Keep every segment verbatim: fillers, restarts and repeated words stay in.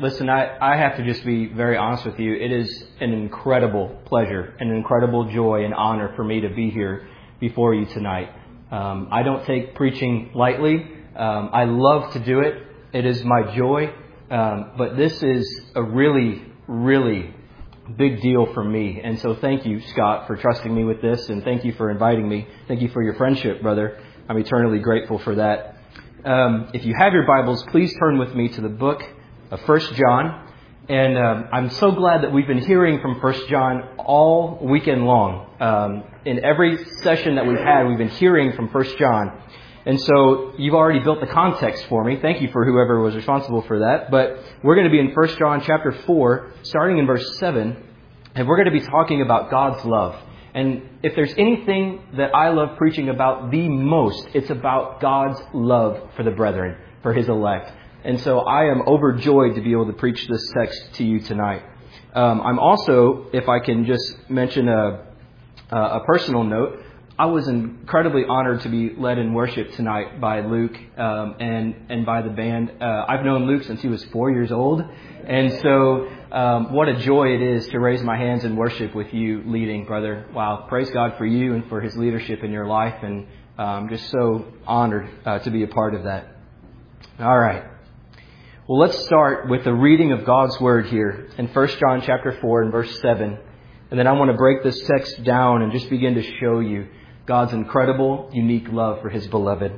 listen, I, I have to just be very honest with you. It is an incredible pleasure, an incredible joy and honor for me to be here before you tonight. Um, I don't take preaching lightly. Um, I love to do it. It is my joy. Um, but this is a really, really big deal for me. And so thank you, Scott, for trusting me with this. And thank you for inviting me. Thank you for your friendship, brother. I'm eternally grateful for that. Um, if you have your Bibles, please turn with me to the book of First John. And um, I'm so glad that we've been hearing from First John all weekend long. Um, in every session that we've had, we've been hearing from First John. And so you've already built the context for me. Thank you for whoever was responsible for that. But we're going to be in First John chapter four, starting in verse seven. And we're going to be talking about God's love. And if there's anything that I love preaching about the most, it's about God's love for the brethren, for His elect. And so I am overjoyed to be able to preach this text to you tonight. Um, I'm also, if I can just mention a, a personal note, I was incredibly honored to be led in worship tonight by Luke um, and and by the band. Uh, I've known Luke since he was four years old. And so um, what a joy it is to raise my hands in worship with you leading, brother. Wow. Praise God for you and for His leadership in your life. And I'm um, just so honored uh, to be a part of that. All right. Well, let's start with the reading of God's Word here in First John chapter four and verse seven. And then I want to break this text down and just begin to show you God's incredible, unique love for His beloved.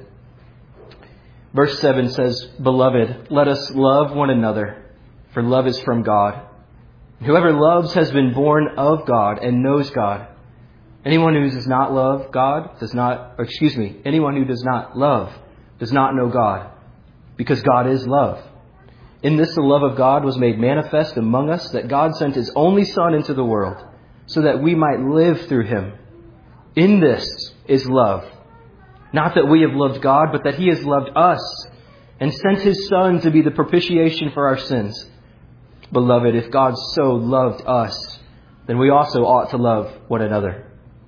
Verse seven says, "Beloved, let us love one another, for love is from God. Whoever loves has been born of God and knows God. Anyone who does not love God does not, or excuse me, anyone who does not love does not know God, because God is love. In this the love of God was made manifest among us, that God sent His only Son into the world, so that we might live through Him. In this is love. Not that we have loved God, but that He has loved us and sent His Son to be the propitiation for our sins. Beloved, if God so loved us, then we also ought to love one another.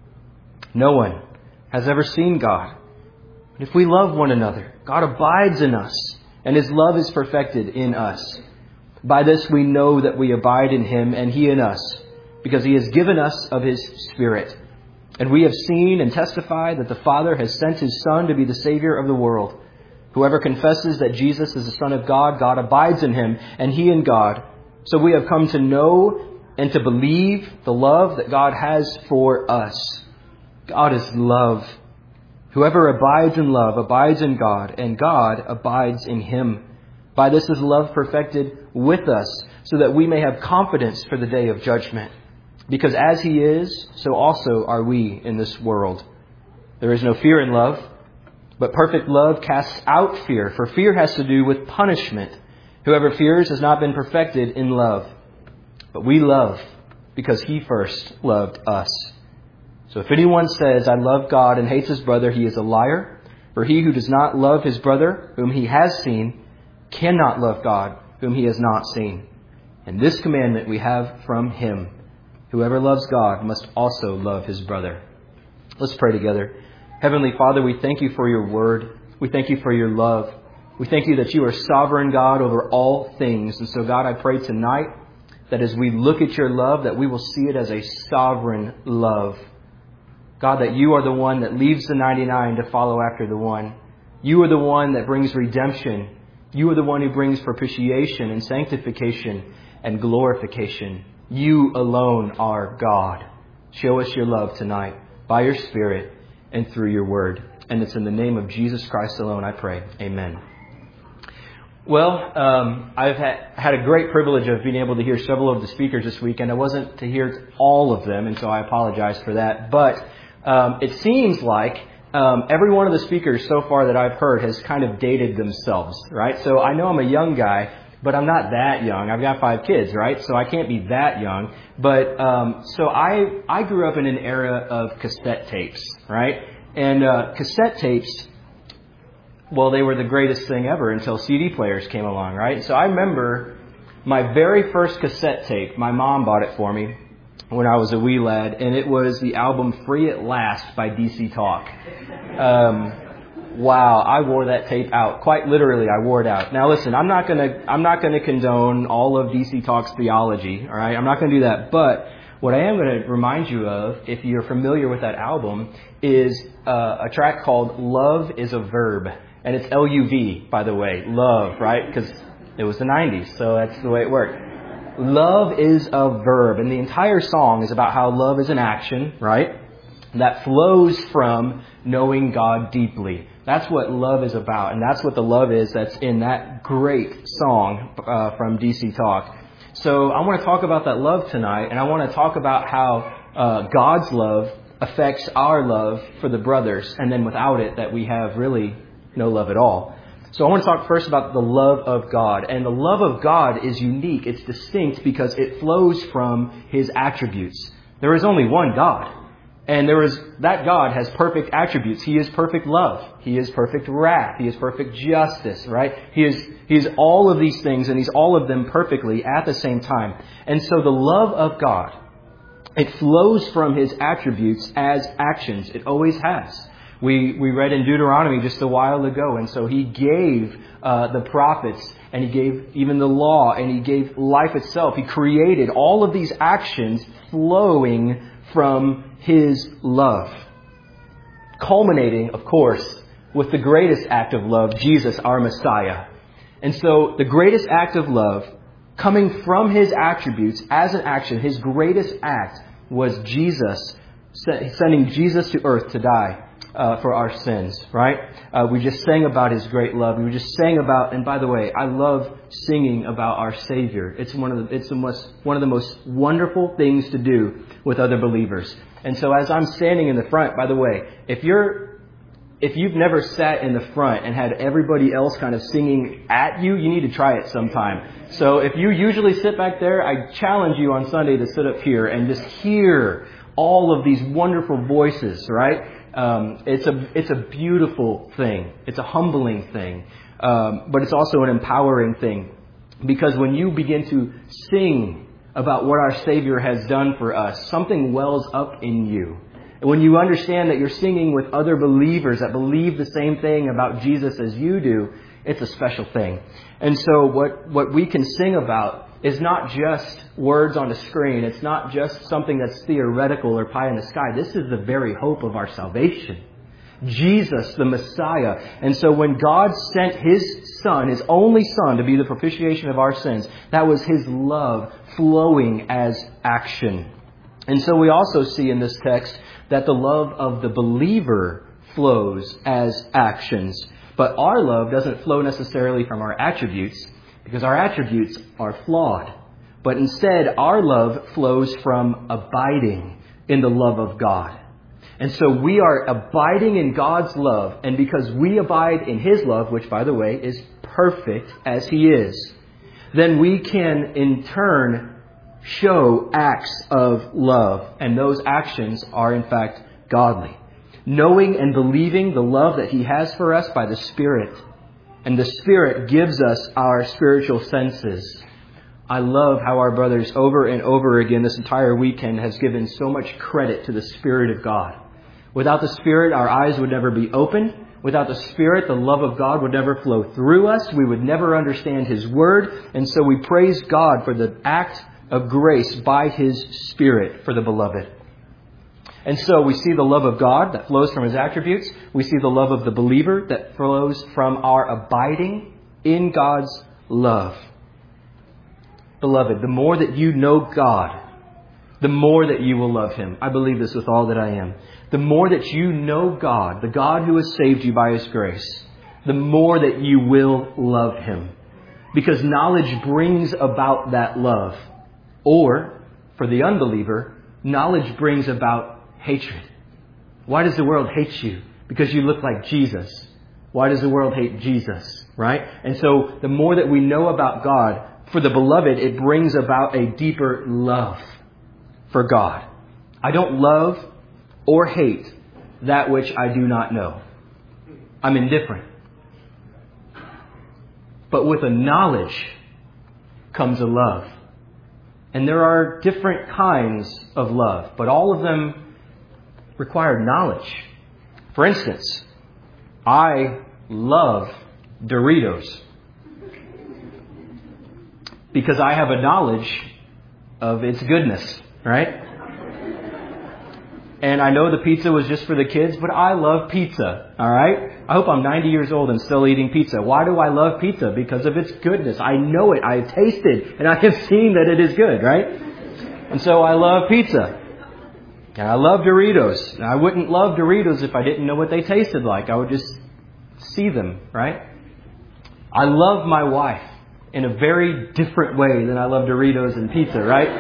No one has ever seen God. But if we love one another, God abides in us, and His love is perfected in us. By this we know that we abide in Him and He in us, because He has given us of His Spirit. And we have seen and testified that the Father has sent His Son to be the Savior of the world. Whoever confesses that Jesus is the Son of God, God abides in Him, and He in God. So we have come to know and to believe the love that God has for us. God is love. Whoever abides in love abides in God, and God abides in him. By this is love perfected with us, so that we may have confidence for the day of judgment. Because as He is, so also are we in this world. There is no fear in love, but perfect love casts out fear, for fear has to do with punishment. Whoever fears has not been perfected in love. But we love because He first loved us. So if anyone says, I love God, and hates his brother, he is a liar. For he who does not love his brother, whom he has seen, cannot love God, whom he has not seen. And this commandment we have from Him: whoever loves God must also love his brother." Let's pray together. Heavenly Father, we thank You for Your word. We thank You for Your love. We thank You that You are sovereign God over all things. And so, God, I pray tonight that as we look at Your love, that we will see it as a sovereign love. God, that You are the one that leaves the ninety-nine to follow after the one. You are the one that brings redemption. You are the one who brings propitiation and sanctification and glorification. You alone are God. Show us Your love tonight by Your Spirit and through Your word. And it's in the name of Jesus Christ alone I pray. Amen. Well, um, I've ha- had a great privilege of being able to hear several of the speakers this week, and I wasn't to hear all of them, and so I apologize for that. But um, it seems like um, every one of the speakers so far that I've heard has kind of dated themselves, right? So I know I'm a young guy, but I'm not that young. I've got five kids, right? So I can't be that young. But um, so I I grew up in an era of cassette tapes, right? And uh, cassette tapes, well, they were the greatest thing ever until C D players came along, right? So I remember my very first cassette tape. My mom bought it for me when I was a wee lad, and it was the album Free at Last by D C Talk. Um, Wow, I wore that tape out. Quite literally, I wore it out. Now listen, I'm not gonna, I'm not gonna condone all of D C Talk's theology, alright? I'm not gonna do that. But what I am gonna remind you of, if you're familiar with that album, is uh, a track called Love is a Verb. And it's L U V, by the way. Love, right? Because it was the nineties, so that's the way it worked. Love is a verb. And the entire song is about how love is an action, right? That flows from knowing God deeply. That's what love is about. And that's what the love is that's in that great song uh, from D C Talk. So I want to talk about that love tonight. And I want to talk about how uh, God's love affects our love for the brothers. And then without it, that we have really no love at all. So I want to talk first about the love of God. And the love of God is unique. It's distinct because it flows from His attributes. There is only one God. And there is, that God has perfect attributes. He is perfect love. He is perfect wrath. He is perfect justice, right? He is, he is all of these things, and He's all of them perfectly at the same time. And so the love of God, it flows from His attributes as actions. It always has. We we read in Deuteronomy just a while ago, and so He gave uh, the prophets, and He gave even the law, and He gave life itself. He created all of these actions flowing from His love. Culminating, of course, with the greatest act of love, Jesus, our Messiah. And so the greatest act of love, coming from His attributes as an action, His greatest act was Jesus, sending Jesus to earth to die. Uh, for our sins, right? Uh, we just sang about His great love. We just sang about, and by the way, I love singing about our Savior. It's one of the, it's the most, one of the most wonderful things to do with other believers. And so as I'm standing in the front, by the way, if you're, if you've never sat in the front and had everybody else kind of singing at you, you need to try it sometime. So if you usually sit back there, I challenge you on Sunday to sit up here and just hear all of these wonderful voices, right? Um, it's a it's a beautiful thing. It's a humbling thing, um, but it's also an empowering thing, because when you begin to sing about what our Savior has done for us, something wells up in you. And when you understand that you're singing with other believers that believe the same thing about Jesus as you do, it's a special thing. And so what what we can sing about is not just words on the screen. It's not just something that's theoretical or pie in the sky. This is the very hope of our salvation. Jesus, the Messiah. And so when God sent His Son, His only Son, to be the propitiation of our sins, that was His love flowing as action. And so we also see in this text that the love of the believer flows as actions. But our love doesn't flow necessarily from our attributes, because our attributes are flawed. But instead, our love flows from abiding in the love of God. And so we are abiding in God's love. And because we abide in His love, which, by the way, is perfect as He is, then we can, in turn, show acts of love. And those actions are, in fact, godly. Knowing and believing the love that He has for us by the Spirit. And the Spirit gives us our spiritual senses. I love how our brothers over and over again this entire weekend has given so much credit to the Spirit of God. Without the Spirit, our eyes would never be opened. Without the Spirit, the love of God would never flow through us. We would never understand His Word. And so we praise God for the act of grace by His Spirit for the beloved. And so we see the love of God that flows from His attributes. We see the love of the believer that flows from our abiding in God's love. Beloved, the more that you know God, the more that you will love Him. I believe this with all that I am. The more that you know God, the God who has saved you by His grace, the more that you will love Him. Because knowledge brings about that love. Or, for the unbeliever, knowledge brings about hatred. Why does the world hate you? Because you look like Jesus. Why does the world hate Jesus? Right? And so the more that we know about God, for the beloved, it brings about a deeper love for God. I don't love or hate that which I do not know. I'm indifferent. But with a knowledge comes a love. And there are different kinds of love, but all of them require knowledge. For instance, I love Doritos because I have a knowledge of its goodness, right? And I know the pizza was just for the kids, but I love pizza, all right? I hope I'm ninety years old and still eating pizza. Why do I love pizza? Because of its goodness. I know it. I have tasted and I have seen that it is good, right? And so I love pizza. And I love Doritos. And I wouldn't love Doritos if I didn't know what they tasted like. I would just see them, right? I love my wife in a very different way than I love Doritos and pizza,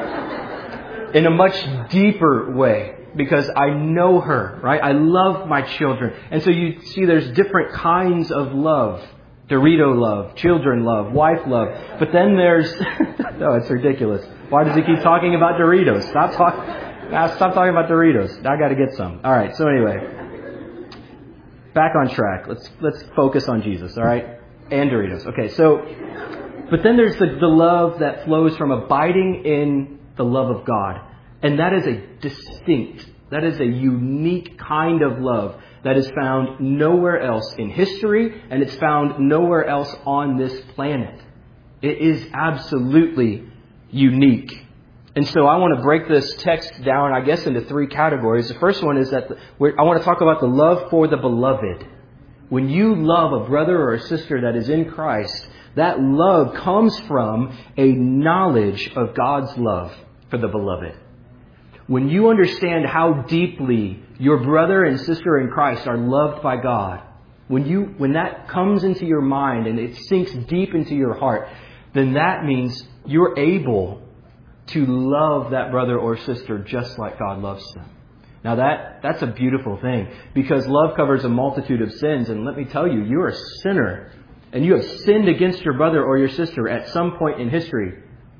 right? In a much deeper way. Because I know her, right? I love my children. And so you see there's different kinds of love. Dorito love, children love, wife love. But then there's... no, it's ridiculous. Why does he keep talking about Doritos? Stop talking... Stop talking about Doritos. I got to get some. All right, so anyway. Back on track. Let's let's focus on Jesus, all right? And Doritos. Okay, so... But then there's the, the love that flows from abiding in the love of God. And that is a distinct, that is a unique kind of love that is found nowhere else in history, and it's found nowhere else on this planet. It is absolutely unique. And so I want to break this text down, I guess, into three categories. The first one is that the, I want to talk about the love for the beloved. When you love a brother or a sister that is in Christ, that love comes from a knowledge of God's love for the beloved. When you understand how deeply your brother and sister in Christ are loved by God, when you when that comes into your mind and it sinks deep into your heart, then that means you're able to love that brother or sister just like God loves them. Now that that's a beautiful thing, because love covers a multitude of sins. And let me tell you, you're a sinner and you have sinned against your brother or your sister at some point in history.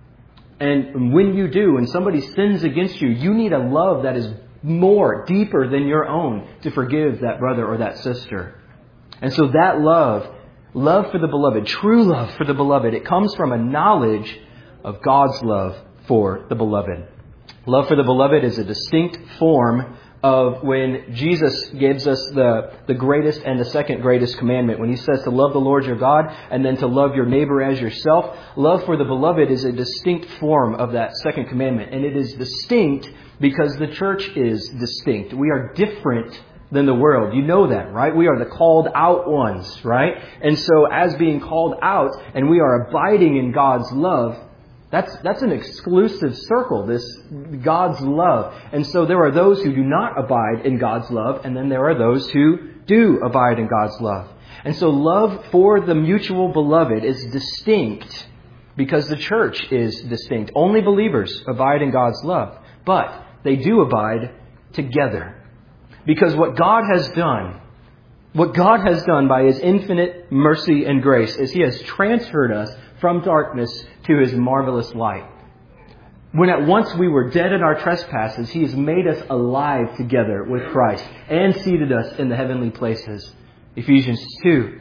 And when you do, when somebody sins against you, you need a love that is more, deeper than your own to forgive that brother or that sister. And so that love, love for the beloved, true love for the beloved, it comes from a knowledge of God's love for the beloved. Love for the beloved is a distinct form of when Jesus gives us the, the greatest and the second greatest commandment. When he says to love the Lord your God and then to love your neighbor as yourself. Love for the beloved is a distinct form of that second commandment. And it is distinct because the church is distinct. We are different than the world. You know that, right? We are the called out ones, right? And so as being called out and we are abiding in God's love, That's that's an exclusive circle, this God's love. And so there are those who do not abide in God's love, and then there are those who do abide in God's love. And so love for the mutual beloved is distinct because the church is distinct. Only believers abide in God's love, but they do abide together. Because what God has done, what God has done by His infinite mercy and grace is He has transferred us from darkness to His marvelous light. When at once we were dead in our trespasses, He has made us alive together with Christ and seated us in the heavenly places. Ephesians two.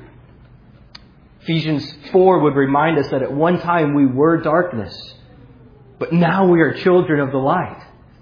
Ephesians four would remind us that at one time we were darkness, but now we are children of the light.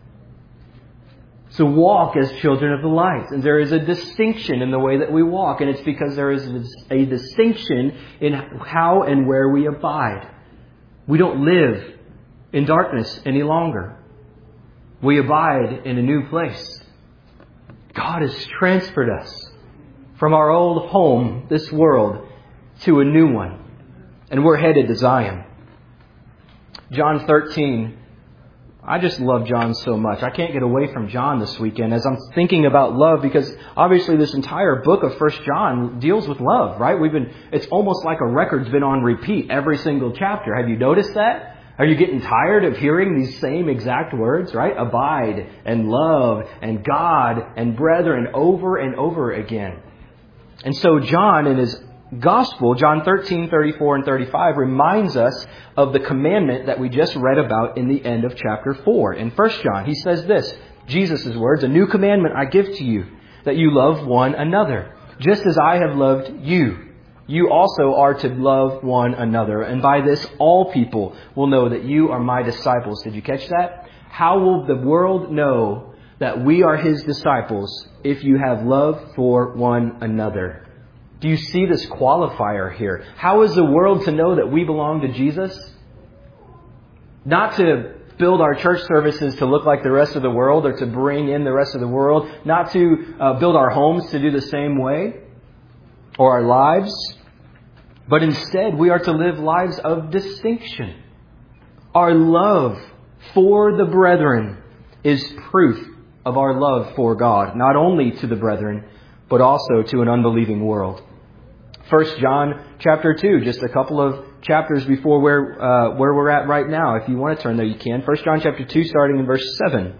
So walk as children of the light. And there is a distinction in the way that we walk. And it's because there is a distinction in how and where we abide. We don't live in darkness any longer. We abide in a new place. God has transferred us from our old home, this world, to a new one. And we're headed to Zion. John thirteen. I just love John so much. I can't get away from John this weekend as I'm thinking about love, because obviously this entire book of First John deals with love, right? We've been, it's almost like a record's been on repeat every single chapter. Have you noticed that? Are you getting tired of hearing these same exact words, right? Abide and love and God and brethren over and over again. And so John in his Gospel, John thirteen, thirty-four and thirty-five, reminds us of the commandment that we just read about in the end of chapter four. In First John, he says this, Jesus' words, "A new commandment I give to you, that you love one another. Just as I have loved you, you also are to love one another. And by this, all people will know that you are my disciples." Did you catch that? How will the world know that we are His disciples if you have love for one another? Do you see this qualifier here? How is the world to know that we belong to Jesus? Not to build our church services to look like the rest of the world or to bring in the rest of the world. Not to uh, build our homes to do the same way or our lives. But instead, we are to live lives of distinction. Our love for the brethren is proof of our love for God, not only to the brethren, but also to an unbelieving world. First John chapter two, just a couple of chapters before where uh, where we're at right now. If you want to turn there, you can. First John chapter two, starting in verse seven.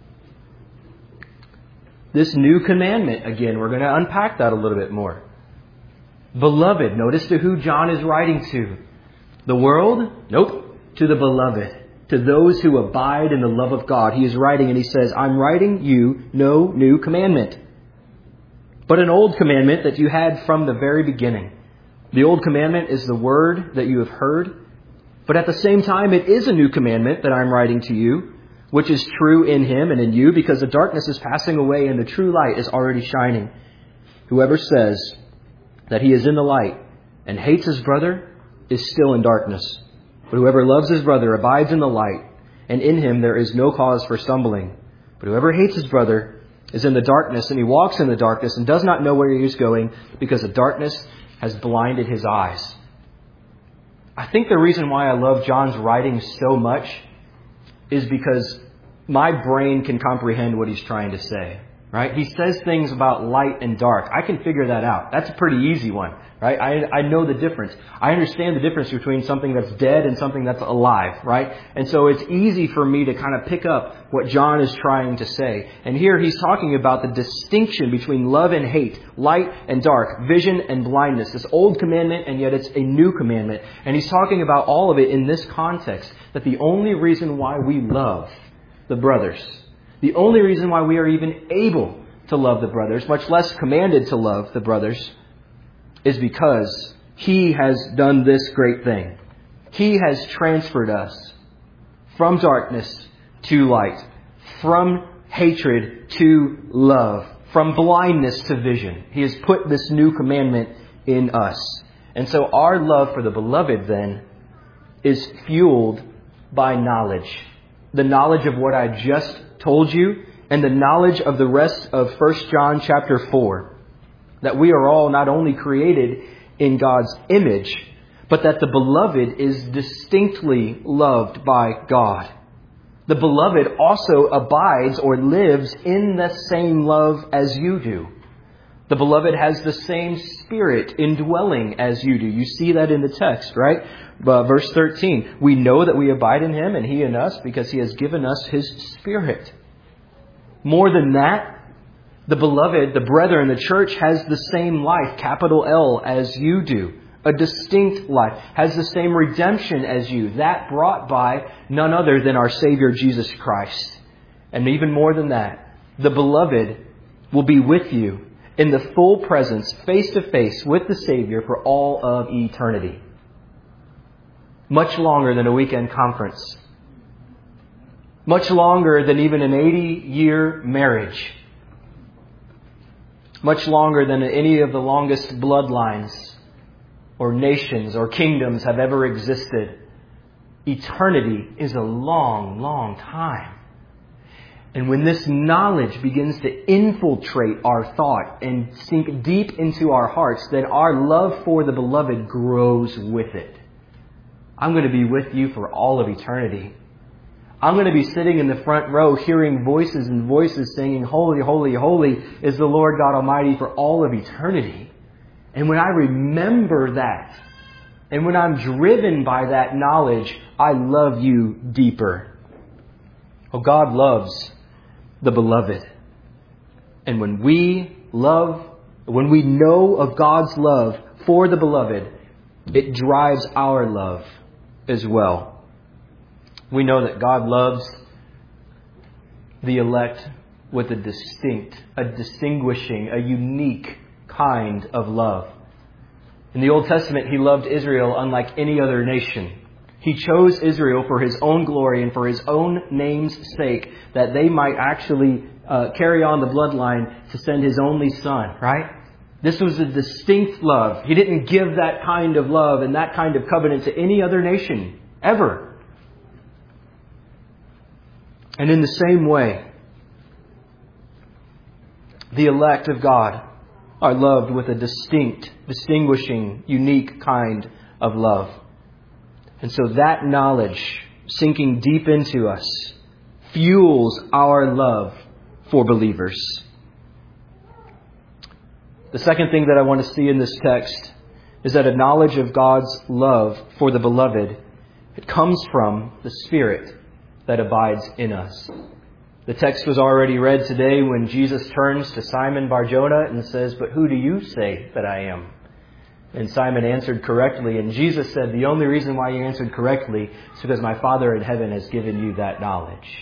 This new commandment, again, we're going to unpack that a little bit more. Beloved, notice to who John is writing to. The world? Nope. To the beloved. To those who abide in the love of God. He is writing and he says, I'm writing you no new commandment, but an old commandment that you had from the very beginning. The old commandment is the word that you have heard. But at the same time, it is a new commandment that I'm writing to you, which is true in him and in you, because the darkness is passing away and the true light is already shining. Whoever says that he is in the light and hates his brother is still in darkness. But whoever loves his brother abides in the light, and in him there is no cause for stumbling. But whoever hates his brother is in the darkness, and he walks in the darkness and does not know where he is going, because the darkness has blinded his eyes. I think the reason why I love John's writing so much is because my brain can comprehend what he's trying to say. Right? He says things about light and dark. I can figure that out. That's a pretty easy one. Right? I, I know the difference. I understand the difference between something that's dead and something that's alive. Right? And so it's easy for me to kind of pick up what John is trying to say. And here he's talking about the distinction between love and hate, light and dark, vision and blindness. This old commandment, and yet it's a new commandment. And he's talking about all of it in this context, that the only reason why we love the brothers, the only reason why we are even able to love the brothers, much less commanded to love the brothers, is because He has done this great thing. He has transferred us from darkness to light, from hatred to love, from blindness to vision. He has put this new commandment in us. And so our love for the beloved then is fueled by knowledge. The knowledge of what I just told you, and the knowledge of the rest of First John chapter four, that we are all not only created in God's image, but that the beloved is distinctly loved by God. The beloved also abides or lives in the same love as you do. The beloved has the same spirit indwelling as you do. You see that in the text, right? Uh, verse thirteen, we know that we abide in Him and He in us because He has given us His Spirit. More than that, the beloved, the brethren, the church has the same life, capital L, as you do. A distinct life, has the same redemption as you. That brought by none other than our Savior Jesus Christ. And even more than that, the beloved will be with you in the full presence, face to face with the Savior for all of eternity. Much longer than a weekend conference. Much longer than even an eighty-year marriage. Much longer than any of the longest bloodlines or nations or kingdoms have ever existed. Eternity is a long, long time. And when this knowledge begins to infiltrate our thought and sink deep into our hearts, then our love for the beloved grows with it. I'm going to be with you for all of eternity. I'm going to be sitting in the front row hearing voices and voices singing, Holy, holy, holy is the Lord God Almighty for all of eternity. And when I remember that, and when I'm driven by that knowledge, I love you deeper. Oh, God loves the beloved. And when we love, when we know of God's love for the beloved, it drives our love as well. We know that God loves the elect with a distinct, a distinguishing, a unique kind of love. In the Old Testament, He loved Israel unlike any other nation. He chose Israel for His own glory and for His own name's sake, that they might actually uh, carry on the bloodline to send His only Son, right? This was a distinct love. He didn't give that kind of love and that kind of covenant to any other nation, ever. And in the same way, the elect of God are loved with a distinct, distinguishing, unique kind of love. And so that knowledge, sinking deep into us, fuels our love for believers. The second thing that I want to see in this text is that a knowledge of God's love for the beloved, it comes from the Spirit that abides in us. The text was already read today when Jesus turns to Simon Bar-Jonah and says, "But who do you say that I am?" And Simon answered correctly. And Jesus said, "The only reason why you answered correctly is because my Father in heaven has given you that knowledge."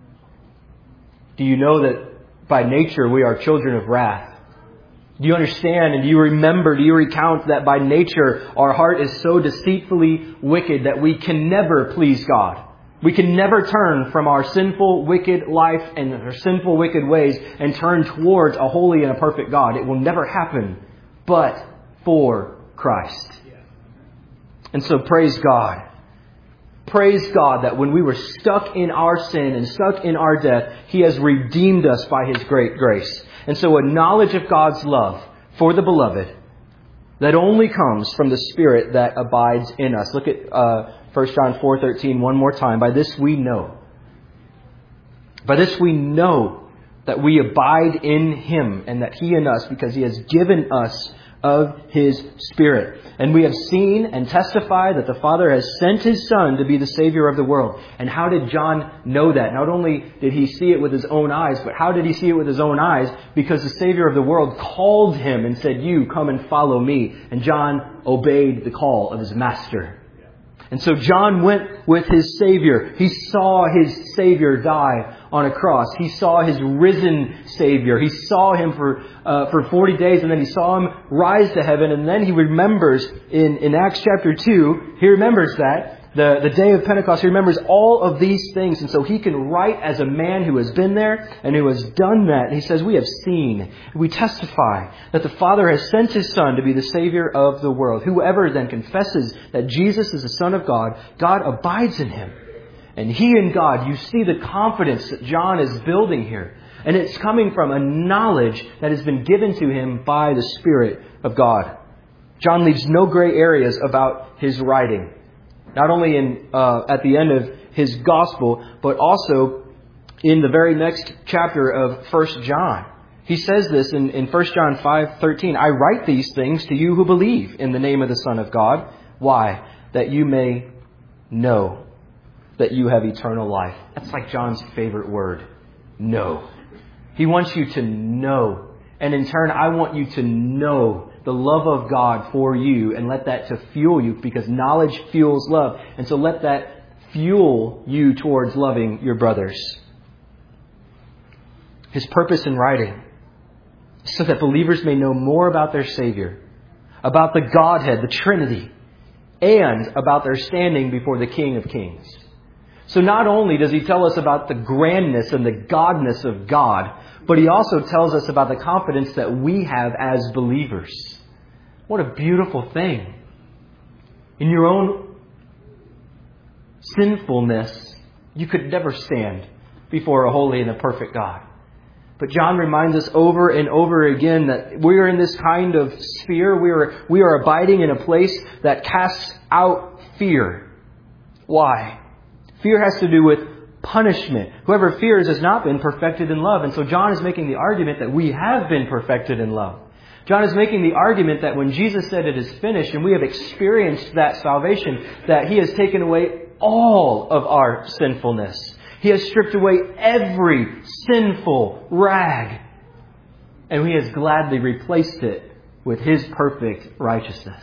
Do you know that by nature we are children of wrath? Do you understand and do you remember, do you recount that by nature our heart is so deceitfully wicked that we can never please God? We can never turn from our sinful, wicked life and our sinful, wicked ways and turn towards a holy and a perfect God. It will never happen but for Christ. And so praise God. Praise God that when we were stuck in our sin and stuck in our death, He has redeemed us by His great grace. And so a knowledge of God's love for the beloved that only comes from the Spirit that abides in us. Look at uh, First John four thirteen one more time. By this we know. By this we know that we abide in Him and that He in us, because He has given us of His Spirit. And we have seen and testified that the Father has sent His Son to be the Savior of the world. And how did John know that? Not only did he see it with his own eyes, but how did he see it with his own eyes? Because the Savior of the world called him and said, "You come and follow me." And John obeyed the call of his Master. And so John went with his Savior. He saw his Savior die on a cross. He saw his risen Savior. He saw Him for uh, for forty days, and then he saw Him rise to heaven. And then he remembers in, in Acts chapter two, he remembers that. The, the day of Pentecost, he remembers all of these things. And so he can write as a man who has been there and who has done that. And he says, "We have seen, we testify that the Father has sent His Son to be the Savior of the world. Whoever then confesses that Jesus is the Son of God, God abides in Him. And He in God." You see the confidence that John is building here. And it's coming from a knowledge that has been given to him by the Spirit of God. John leaves no gray areas about his writing. Not only in uh, at the end of his gospel, but also in the very next chapter of First John. He says this in, in First John five thirteen. "I write these things to you who believe in the name of the Son of God." Why? "That you may know that you have eternal life." That's like John's favorite word. Know. He wants you to know. And in turn, I want you to know the love of God for you and let that to fuel you, because knowledge fuels love. And so let that fuel you towards loving your brothers. His purpose in writing is so that believers may know more about their Savior, about the Godhead, the Trinity, and about their standing before the King of Kings. So not only does he tell us about the grandness and the godness of God, but he also tells us about the confidence that we have as believers. What a beautiful thing. In your own sinfulness, you could never stand before a holy and a perfect God. But John reminds us over and over again that we are in this kind of sphere. We are, we are abiding in a place that casts out fear. Why? Fear has to do with punishment. Whoever fears has not been perfected in love. And so John is making the argument that we have been perfected in love. John is making the argument that when Jesus said it is finished and we have experienced that salvation, that He has taken away all of our sinfulness. He has stripped away every sinful rag. And He has gladly replaced it with His perfect righteousness.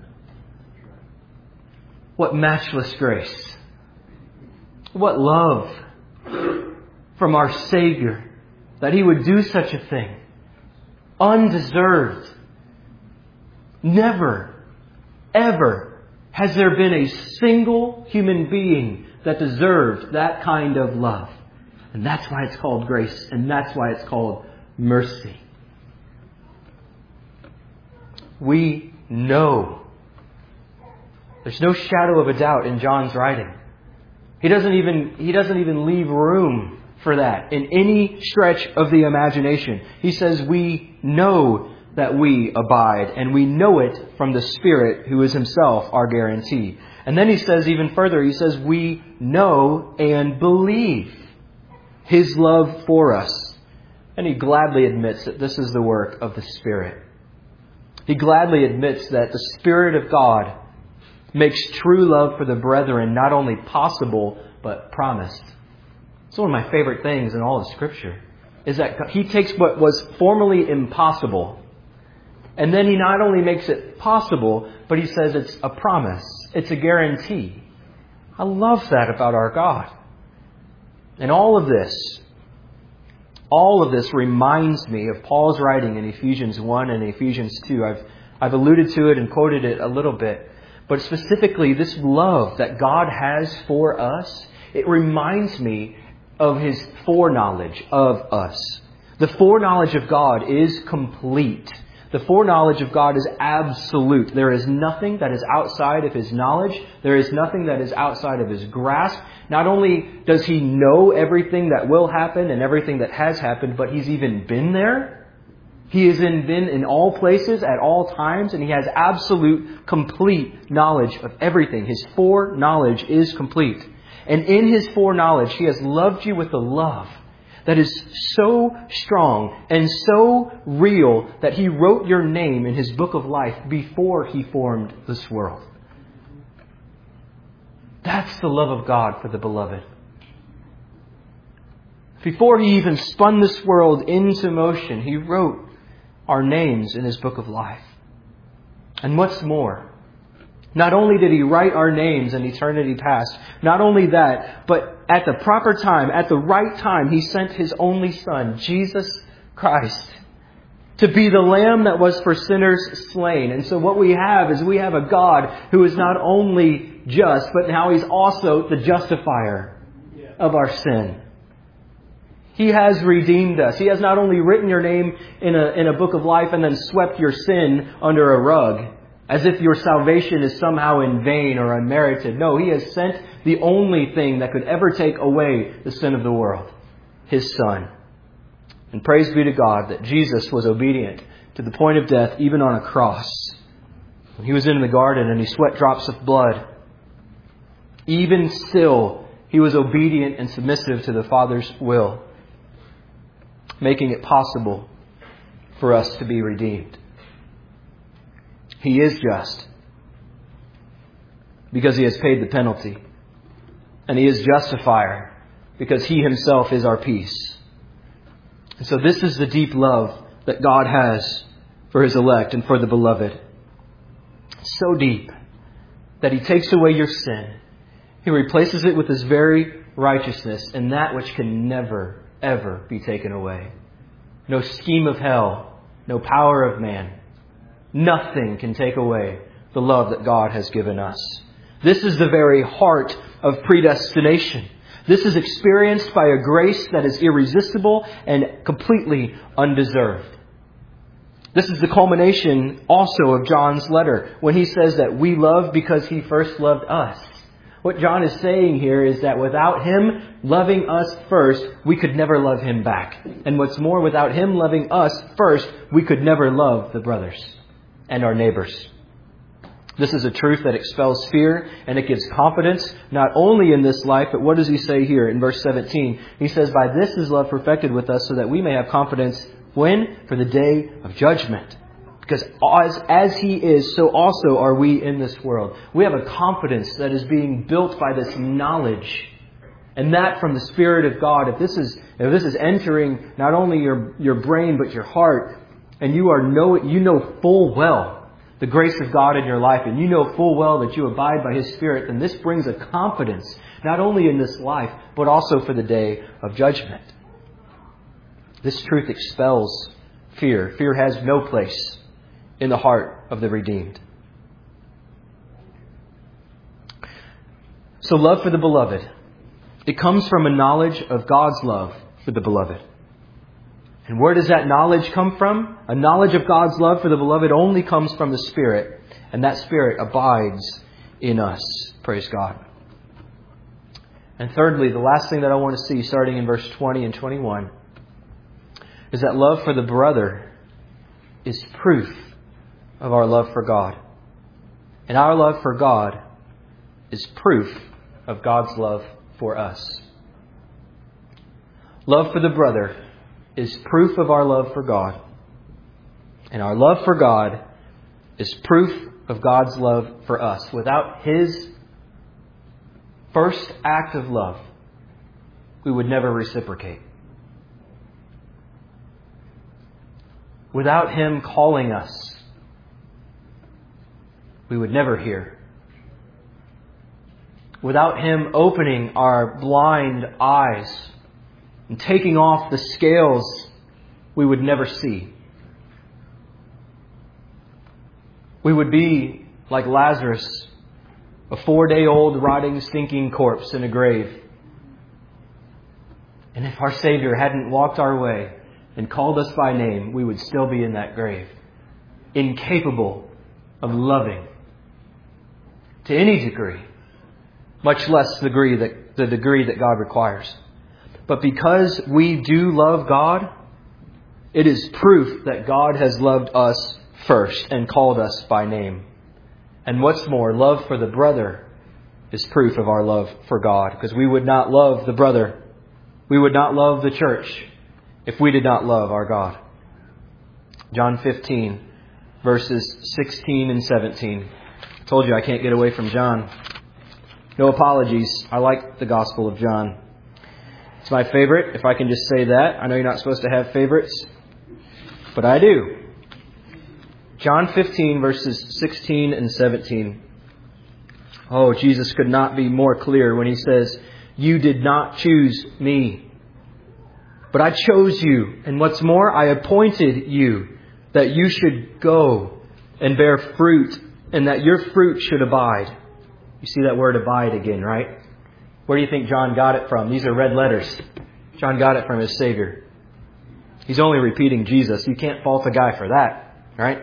What matchless grace. What love from our Savior that He would do such a thing. Undeserved. Never, ever has there been a single human being that deserved that kind of love. And that's why it's called grace. And that's why it's called mercy. we know. There's no shadow of a doubt in John's writing. He doesn't even, he doesn't even leave room for that in any stretch of the imagination. He says we know that we abide, and we know it from the Spirit who is Himself our guarantee. And then he says even further, he says we know and believe His love for us. And he gladly admits that this is the work of the Spirit. He gladly admits that the Spirit of God makes true love for the brethren not only possible, but promised. It's one of my favorite things in all of Scripture, is that He takes what was formerly impossible, and then He not only makes it possible, but He says it's a promise. It's a guarantee. I love that about our God. And all of this, all of this reminds me of Paul's writing in Ephesians one and Ephesians two. I've, I've alluded to it and quoted it a little bit. But specifically, this love that God has for us, it reminds me of His foreknowledge of us. The foreknowledge of God is complete. The foreknowledge of God is absolute. There is nothing that is outside of His knowledge. There is nothing that is outside of His grasp. Not only does He know everything that will happen and everything that has happened, but He's even been there. He has been in all places at all times, and He has absolute, complete knowledge of everything. His foreknowledge is complete. And in His foreknowledge, He has loved you with a love that is so strong and so real that He wrote your name in His book of life before He formed this world. That's the love of God for the beloved. Before He even spun this world into motion, He wrote our names in His book of life. And what's more, not only did He write our names in eternity past, not only that, but at the proper time, at the right time, He sent His only Son, Jesus Christ, to be the Lamb that was for sinners slain. And so what we have is we have a God who is not only just, but now He's also the justifier of our sin. He has redeemed us. He has not only written your name in a, in a book of life and then swept your sin under a rug, as if your salvation is somehow in vain or unmerited. No, He has sent the only thing that could ever take away the sin of the world, His Son. And praise be to God that Jesus was obedient to the point of death, even on a cross. When He was in the garden and He sweat drops of blood, even still, He was obedient and submissive to the Father's will, making it possible for us to be redeemed. He is just because He has paid the penalty. And He is justifier because He Himself is our peace. And so this is the deep love that God has for His elect and for the beloved. So deep that He takes away your sin. He replaces it with His very righteousness, and that which can never, ever be taken away. No scheme of hell, no power of man. Nothing can take away the love that God has given us. This is the very heart of predestination. This is experienced by a grace that is irresistible and completely undeserved. This is the culmination also of John's letter when he says that we love because He first loved us. What John is saying here is that without Him loving us first, we could never love Him back. And what's more, without Him loving us first, we could never love the brothers and our neighbors. This is a truth that expels fear, and it gives confidence not only in this life, but what does he say here in verse seventeen? He says, by this is love perfected with us, so that we may have confidence when? For the day of judgment. Because as, as He is, so also are we in this world. We have a confidence that is being built by this knowledge. And that from the Spirit of God. If this is, if this is entering not only your, your brain, but your heart, and you are know, you know full well the grace of God in your life, and you know full well that you abide by His Spirit, then this brings a confidence, not only in this life, but also for the day of judgment. This truth expels fear. Fear has no place in the heart of the redeemed. So love for the beloved, it comes from a knowledge of God's love for the beloved. And where does that knowledge come from? A knowledge of God's love for the beloved only comes from the Spirit. And that Spirit abides in us. Praise God. And thirdly, the last thing that I want to see, starting in verse twenty and twenty-one, is that love for the brother is proof of our love for God. And our love for God is proof of God's love for us. Love for the brother is proof of our love for God. And our love for God is proof of God's love for us. Without His first act of love, we would never reciprocate. Without Him calling us, we would never hear. Without Him opening our blind eyes and taking off the scales, we would never see. We would be like Lazarus, a four-day-old rotting, stinking corpse in a grave. And if our Savior hadn't walked our way and called us by name, we would still be in that grave, incapable of loving to any degree, much less the degree that, the degree that God requires. But because we do love God, it is proof that God has loved us first and called us by name. And what's more, love for the brother is proof of our love for God, because we would not love the brother, we would not love the church if we did not love our God. John fifteen, verses sixteen and seventeen. I told you I can't get away from John. No apologies. I like the Gospel of John. It's my favorite, if I can just say that. I know you're not supposed to have favorites, but I do. John fifteen, verses sixteen and seventeen. Oh, Jesus could not be more clear when He says, "You did not choose me, but I chose you. And what's more, I appointed you that you should go and bear fruit, and that your fruit should abide." You see that word abide again, right? Where do you think John got it from? These are red letters. John got it from his Savior. He's only repeating Jesus. You can't fault a guy for that, right?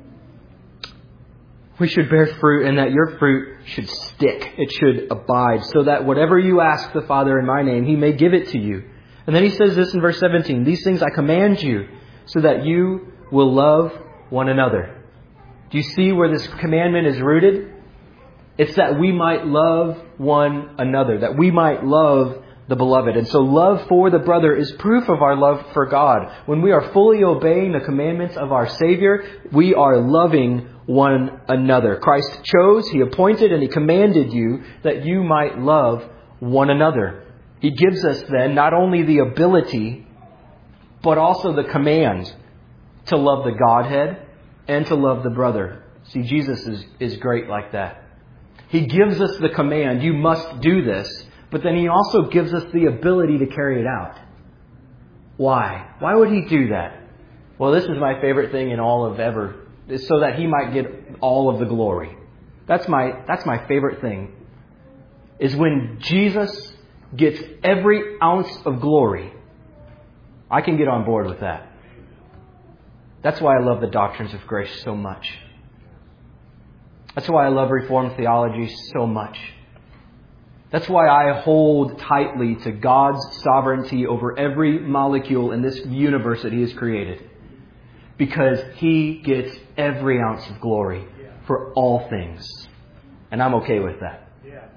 We should bear fruit, and that your fruit should stick. It should abide, so that whatever you ask the Father in my name, He may give it to you. And then He says this in verse seventeen, "These things I command you, so that you will love one another." Do you see where this commandment is rooted? It's that we might love one another, that we might love the beloved. And so love for the brother is proof of our love for God. When we are fully obeying the commandments of our Savior, we are loving one another. Christ chose, He appointed, and He commanded you that you might love one another. He gives us then not only the ability, but also the command to love the Godhead and to love the brother. See, Jesus is, is great like that. He gives us the command, you must do this, but then He also gives us the ability to carry it out. Why? Why would He do that? Well, this is my favorite thing in all of ever, is so that He might get all of the glory. That's my, that's my favorite thing, is when Jesus gets every ounce of glory. I can get on board with that. That's why I love the doctrines of grace so much. That's why I love Reformed theology so much. That's why I hold tightly to God's sovereignty over every molecule in this universe that He has created. Because He gets every ounce of glory for all things. And I'm okay with that.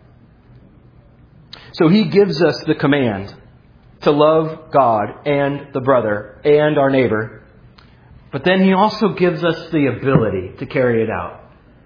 So He gives us the command to love God and the brother and our neighbor. But then He also gives us the ability to carry it out.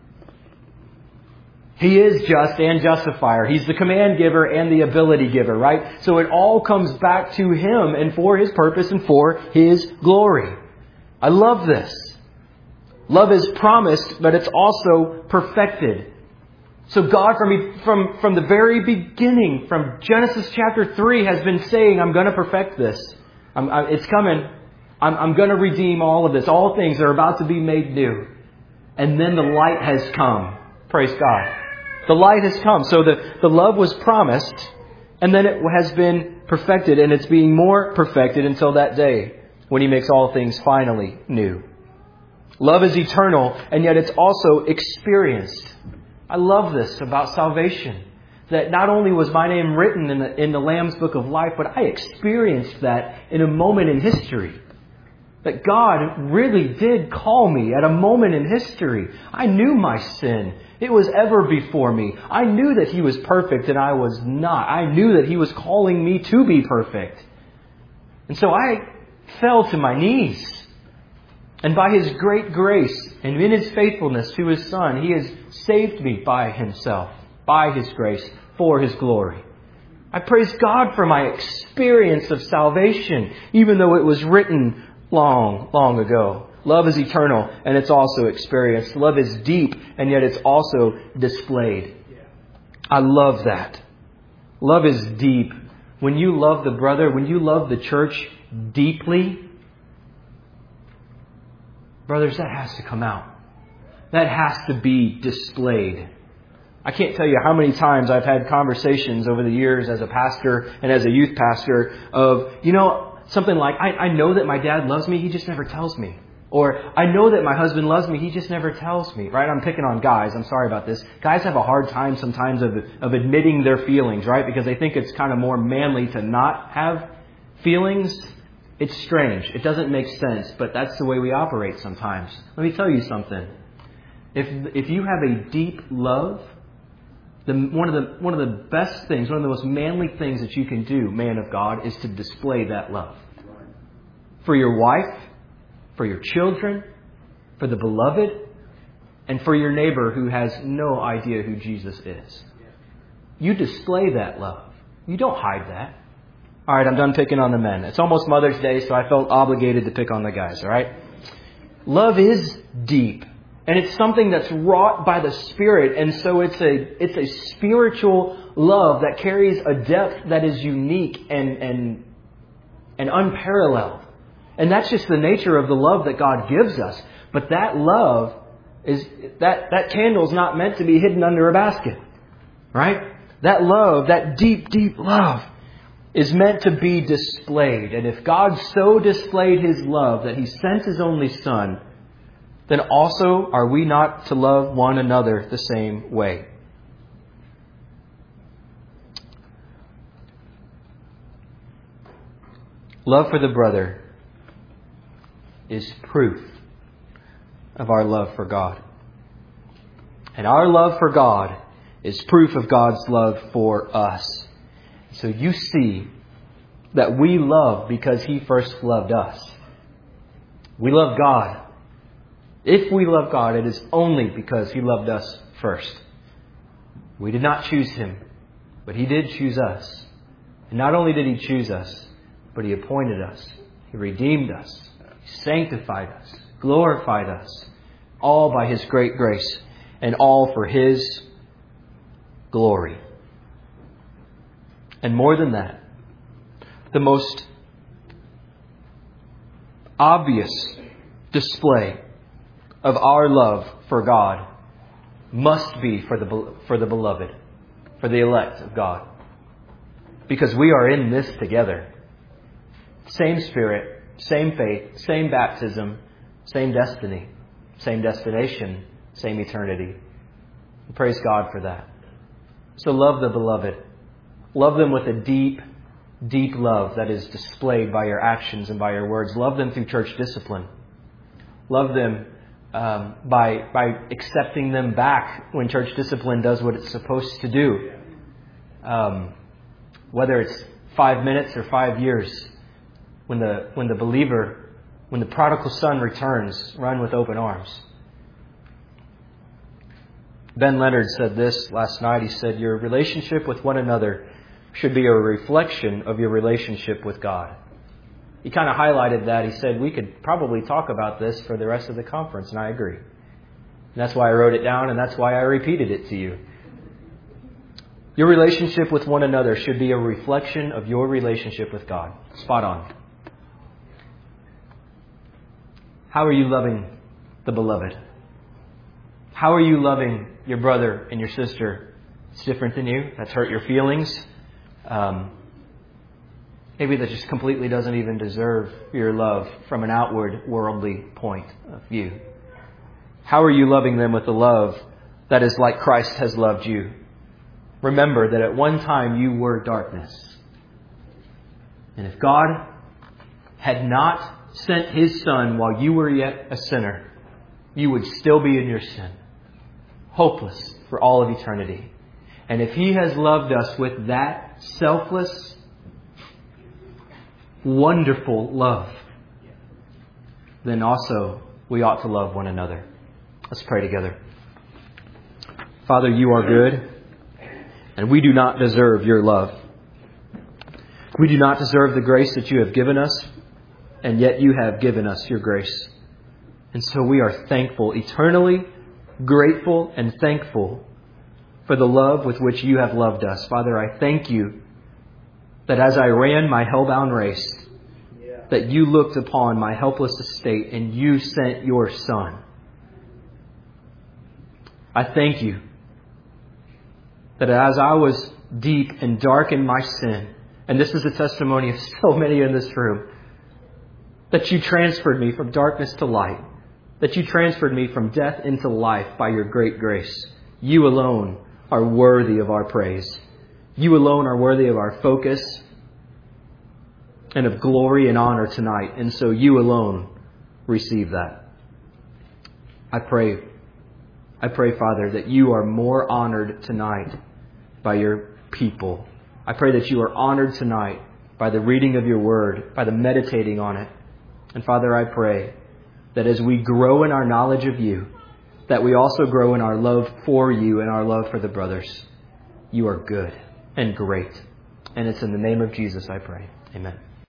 He is just and justifier. He's the command giver and the ability giver, right? So it all comes back to Him and for His purpose and for His glory. I love this. Love is promised, but it's also perfected. So God, from, from, from the very beginning, from Genesis chapter three, has been saying, I'm going to perfect this. I'm, I, it's coming. I'm, I'm going to redeem all of this. All things are about to be made new. And then the light has come. Praise God. The light has come. So the, the love was promised, and then it has been perfected, and it's being more perfected until that day. when He makes all things finally new. Love is eternal, and yet it's also experienced. I love this about salvation. That not only was my name written in the, in the Lamb's Book of Life, but I experienced that in a moment in history. That God really did call me at a moment in history. I knew my sin. It was ever before me. I knew that He was perfect and I was not. I knew that He was calling me to be perfect. And so I fell to my knees. And by His great grace and in His faithfulness to His Son, He has saved me by Himself, by His grace, for His glory. I praise God for my experience of salvation, even though it was written long, long ago. Love is eternal, and it's also experienced. Love is deep, and yet it's also displayed. I love that. Love is deep. When you love the brother, when you love the church deeply, brothers, that has to come out. That has to be displayed. I can't tell you how many times I've had conversations over the years as a pastor and as a youth pastor of, you know, something like, I, I know that my dad loves me, he just never tells me. Or, I know that my husband loves me, he just never tells me. Right? I'm picking on guys. I'm sorry about this. Guys have a hard time sometimes of, of admitting their feelings, right? Because they think it's kind of more manly to not have feelings. It's strange. It doesn't make sense, but that's the way we operate sometimes. Let me tell you something. If if you have a deep love, the, one of the one of the best things, one of the most manly things that you can do, man of God, is to display that love. For your wife, for your children, for the beloved, and for your neighbor who has no idea who Jesus is. You display that love. You don't hide that. All right, I'm done picking on the men. It's almost Mother's Day, so I felt obligated to pick on the guys, all right? Love is deep, and it's something that's wrought by the Spirit, and so it's a it's a spiritual love that carries a depth that is unique and and and unparalleled. And that's just the nature of the love that God gives us. But that love is that that candle's not meant to be hidden under a basket, right? That love, that deep, deep love, is meant to be displayed. And if God so displayed His love that He sent His only Son, then also are we not to love one another the same way? Love for the brother is proof of our love for God. And our love for God is proof of God's love for us. So you see that we love because He first loved us. We love God. If we love God, it is only because He loved us first. We did not choose Him, but He did choose us. And not only did He choose us, but He appointed us. He redeemed us. He sanctified us. Glorified us. All by His great grace. And all for His glory. And more than that, the most obvious display of our love for God must be for the for the beloved, for the elect of God. Because we are in this together. Same Spirit, same faith, same baptism, same destiny, same destination, same eternity. Praise God for that. So love the beloved. Love them with a deep, deep love that is displayed by your actions and by your words. Love them through church discipline. Love them um, by by accepting them back when church discipline does what it's supposed to do. Um, whether it's five minutes or five years, when the when the believer, when the prodigal son returns, run with open arms. Ben Leonard said this last night. He said, your relationship with one another should be a reflection of your relationship with God. He kind of highlighted that. He said, we could probably talk about this for the rest of the conference, and I agree. And that's why I wrote it down, and that's why I repeated it to you. Your relationship with one another should be a reflection of your relationship with God. Spot on. How are you loving the beloved? How are you loving your brother and your sister? It's different than you. That's hurt your feelings. Um, maybe that just completely doesn't even deserve your love from an outward worldly point of view. How are you loving them with the love that is like Christ has loved you? Remember that at one time you were darkness. And if God had not sent His Son while you were yet a sinner, you would still be in your sin, hopeless for all of eternity. And if He has loved us with that selfless, wonderful love, then also we ought to love one another. Let's pray together. Father, you are good, and we do not deserve your love. We do not deserve the grace that you have given us, and yet you have given us your grace. And so we are thankful, eternally grateful and thankful for the love with which you have loved us. Father, I thank you that as I ran my hell-bound race, that you looked upon my helpless estate and you sent your Son. I thank you that as I was deep and dark in my sin, and this is the testimony of so many in this room, that you transferred me from darkness to light, that you transferred me from death into life by your great grace. You alone are worthy of our praise. You alone are worthy of our focus and of glory and honor tonight. And so you alone receive that. I pray, I pray, Father, that you are more honored tonight by your people. I pray that you are honored tonight by the reading of your word, by the meditating on it. And Father, I pray that as we grow in our knowledge of you, that we also grow in our love for you and our love for the brothers. You are good and great. And it's in the name of Jesus I pray. Amen.